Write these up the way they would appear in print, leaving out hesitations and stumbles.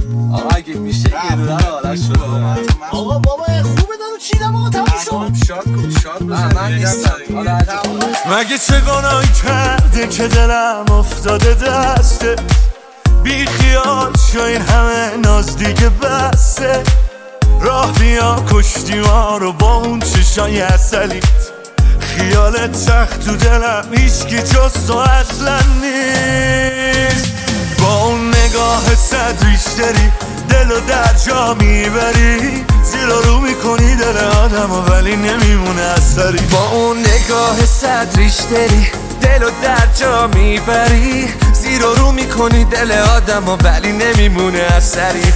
آقا اگه میشه یه دونه رو آرش رو آقا بابا خوبه دارو چیدم آقا تموم شد. شاد من نیستم. مگه چه گناهی کرده که دلم افتاده دسته، بی خیال شو این همه ناز دیگه بسته. راه بیا کشتی ما رو با اون چشای اصلیت، خیالت سخت تو دلم هیچکی جز تو اصلا نیست. با اون نگاه صد ریشتری دلو در جا میبری، زیر رو میکنی دل آدمو ولی نمیمونه اثری. با اون نگاه صد ریشتری دلو در جا میبری، زیر رو میکنی دل آدمو ولی نمیمونه اثری.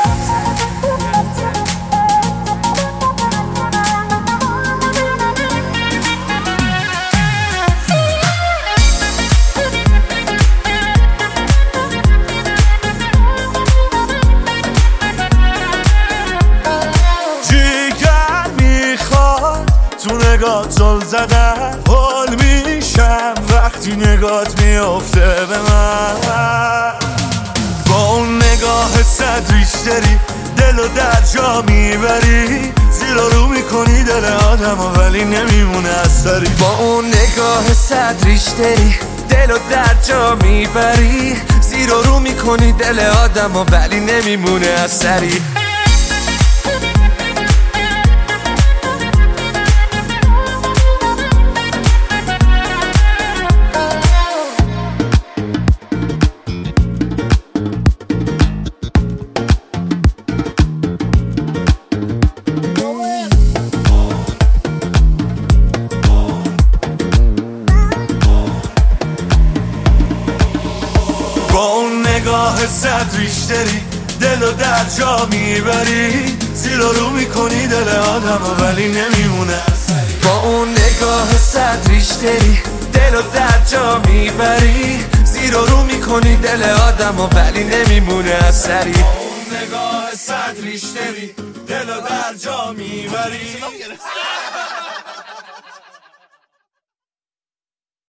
تو نگاه زل زدن حال میشم وقتی نگات میافته به من. با اون نگاه صد ریشتری دلو در جا میبری، زیر رو میکنی دل آدمو ولی نمیمونه اثری. با اون نگاه صد ریشتری دلو در جا میبری، زیر رو میکنی دل آدمو ولی نمیمونه اثری. با اون نگاه صد ریشتری دلو در جا میبری، زیر رو میکنی دل آدمو ولی نمیمونه اثری. با اون نگاه صد ریشتری دلو در جا میبری، زیر رو میکنی دل آدمو ولی نمیمونه اثری. با اون نگاه صد ریشتری دلو در جا میبری